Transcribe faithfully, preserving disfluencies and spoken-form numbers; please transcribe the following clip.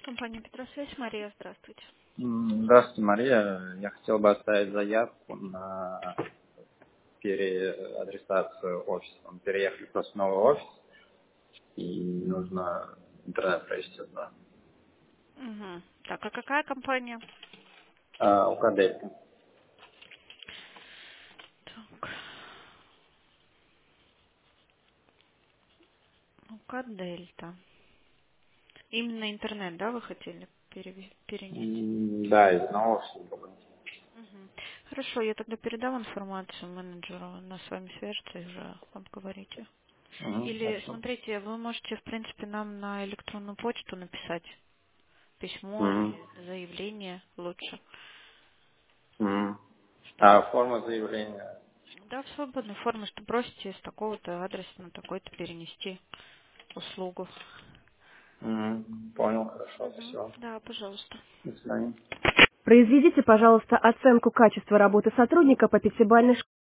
Компания Петросвязь, Мария, здравствуйте. М, Здравствуйте, Мария. Я хотел бы оставить заявку на переадресацию офиса. Мы переехали просто в новый офис, и нужно интернет провести туда. Угу. Так, а какая компания? А, у Каделька. Так, ну-ка, Дельта. Именно интернет, да, вы хотели переве- перенести? М, Да, из одного офиса в другой. Угу. Хорошо, я тогда передам информацию менеджеру, она с вами свяжется и уже вам говорите. Мгм, Или, хорошо. смотрите, вы можете, в принципе, нам на электронную почту написать письмо Мгм, или заявление лучше. мгм. Что? А форма заявления? Да, в свободной форме, что просите с такого-то адреса на такой-то перенести услугу. Мгм, Понял, хорошо, Мгм. спасибо. Да, пожалуйста. До свидания. Произведите, пожалуйста, оценку качества работы сотрудника по пятибалльной шкале.